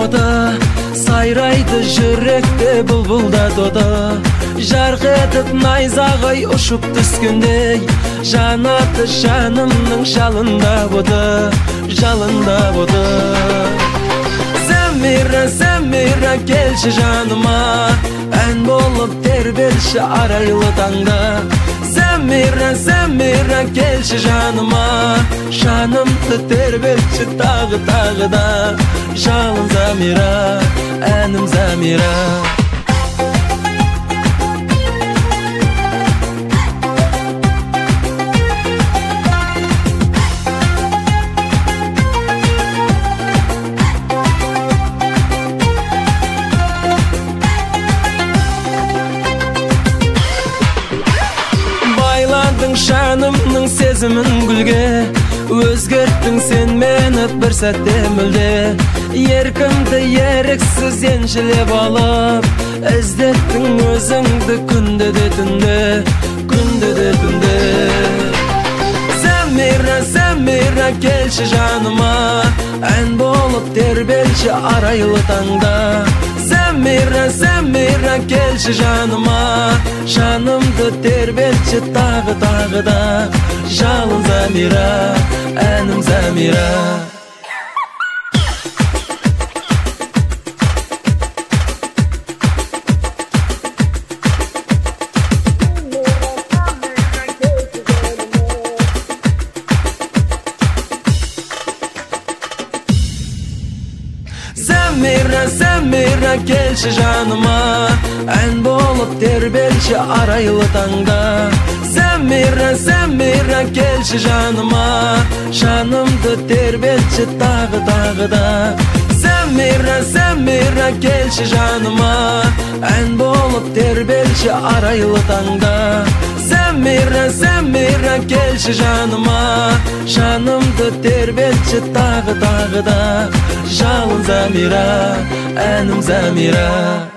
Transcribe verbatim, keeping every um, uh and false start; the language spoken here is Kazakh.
мода, сайрайды жүректе бұлбұлда дода. Жарқ етіп найзағай ұшып түскендей, жанаты жанымның жалында боды, жалында боды. Замира, Замира, келші жаныма, ән болып тербелші арайлы таңда. Замира, Замира, келші жаныма, жанымды тербелші тағы тағы да. Жалын Замира, әнім Замира. Жанымның сезімін гүлге, өзгерттің сен мені бір сәтте мүлде. Еркімді еріксіз еншілеп алып, іздеттің өзіңді күнде де түнде, күнде де түнде. Замира, Замира, келші жаныма, ән болып тербелші арайлы таңда. Замира, Замира, келші жаныма, жанымды тербелші тағы тағы да. Жалын Замира, әнім Замира. Замира, Замира, келші жаныма, ән болып тербелші арайлы таңда. Замира, Замира, келші жаныма, жанымды тербелші тағы тағы да. Замира, Замира, келші жаныма, ән болып тербелші арайлы таңда. Замира, Замира, келші жаныма, жанымды тербелші тағы тағы да. Жалын Замира, әнім Замира.